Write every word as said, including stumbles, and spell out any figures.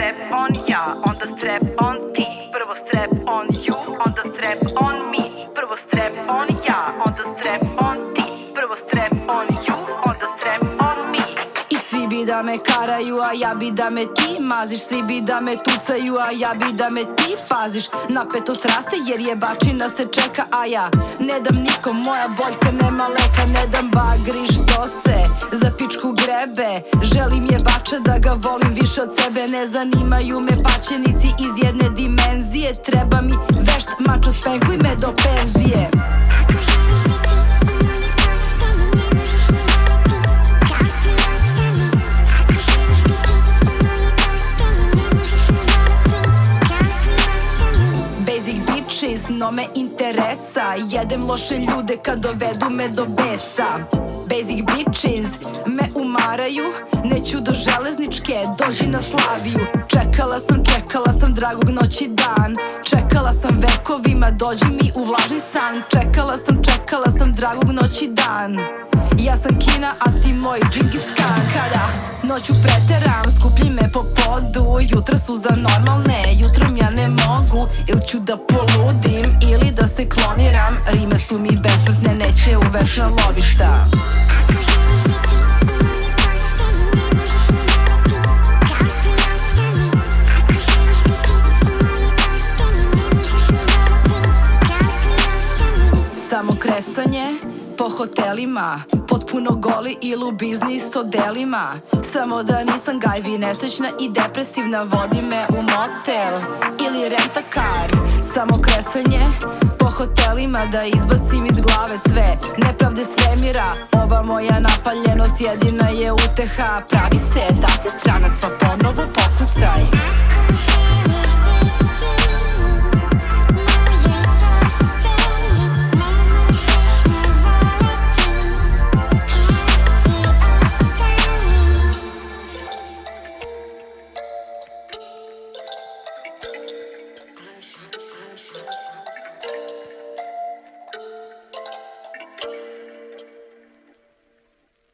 strap on ja, onda strap on ti. Prvo strap on you, onda strap on me. Prvo strap on ja, onda strap on ti. Prvo strap on you, onda strap on me. I svi bi da me karaju, a ja bi da me ti maziš. Svi bi da me tucaju, a ja bi da me ti paziš. Napetost raste jer je bačina se čeka, a ja ne dam nikom, moja boljka nema leka. Ne dam bagri što se za pičku grebe. Želim je bača da ga volim više od sebe. Ne zanimaju me paćenici iz jedne dimenzije. Treba mi vešt mačo, spenkuj me do penzije. No me interesa, jedem loše ljude kad dovedu me do besa. Basic bitches me umaraju, neću do železničke, dođi na Slaviju. Čekala sam, čekala sam dragog noći dan. Čekala sam vekovima, dođi mi u vlažni san. Čekala sam, čekala sam dragog noći dan. Ja sam Kina, a ti moj Džingis Khan. Kada noću preteram, skuplji me po podu. Jutra su za normalne, jutrom ja ne mogu. Ili ću da poludim, ili da se kloniram. Rime su mi besmrtne, neće u večna lovišta. Samo kresanje po hotelima, potpuno goli ili u biznis odelima. Samo da nisam gajbi, nesrećna i depresivna, vodi me u motel ili rentakar. Samo kresanje po hotelima, da izbacim iz glave sve nepravde svemira. Ova moja napaljenost jedina je uteha. Pravi se da si stranac, pa ponovo pokucaj.